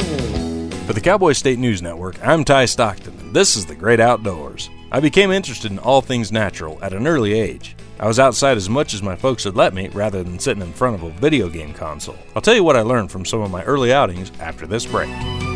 For the Cowboy State News Network, I'm Ty Stockton, and this is The Great Outdoors. I became interested in all things natural at an early age. I was outside as much as my folks would let me, rather than sitting in front of a video game console. I'll tell you what I learned from some of my early outings after this break.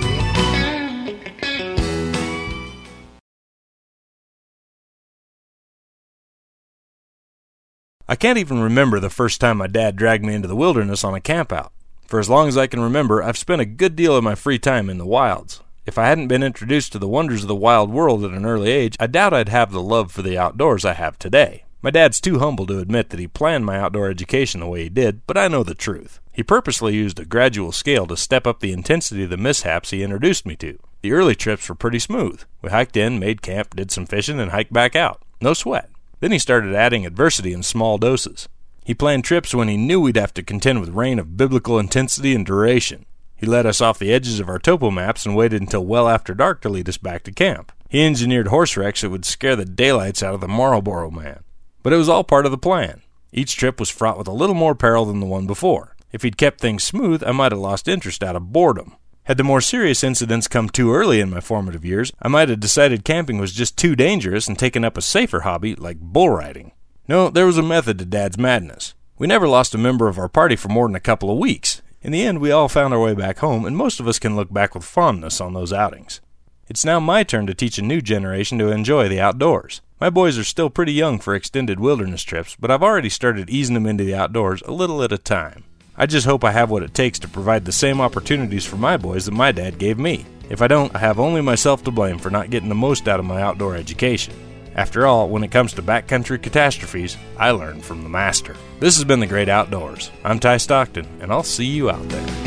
I can't even remember the first time my dad dragged me into the wilderness on a campout. For as long as I can remember, I've spent a good deal of my free time in the wilds. If I hadn't been introduced to the wonders of the wild world at an early age, I doubt I'd have the love for the outdoors I have today. My dad's too humble to admit that he planned my outdoor education the way he did, but I know the truth. He purposely used a gradual scale to step up the intensity of the mishaps he introduced me to. The early trips were pretty smooth. We hiked in, made camp, did some fishing, and hiked back out. No sweat. Then he started adding adversity in small doses. He planned trips when he knew we'd have to contend with rain of biblical intensity and duration. He led us off the edges of our topo maps and waited until well after dark to lead us back to camp. He engineered horse wrecks that would scare the daylights out of the Marlboro man. But it was all part of the plan. Each trip was fraught with a little more peril than the one before. If he'd kept things smooth, I might have lost interest out of boredom. Had the more serious incidents come too early in my formative years, I might have decided camping was just too dangerous and taken up a safer hobby like bull riding. No, there was a method to Dad's madness. We never lost a member of our party for more than a couple of weeks. In the end, we all found our way back home, and most of us can look back with fondness on those outings. It's now my turn to teach a new generation to enjoy the outdoors. My boys are still pretty young for extended wilderness trips, but I've already started easing them into the outdoors a little at a time. I just hope I have what it takes to provide the same opportunities for my boys that my dad gave me. If I don't, I have only myself to blame for not getting the most out of my outdoor education. After all, when it comes to backcountry catastrophes, I learn from the master. This has been The Great Outdoors. I'm Ty Stockton, and I'll see you out there.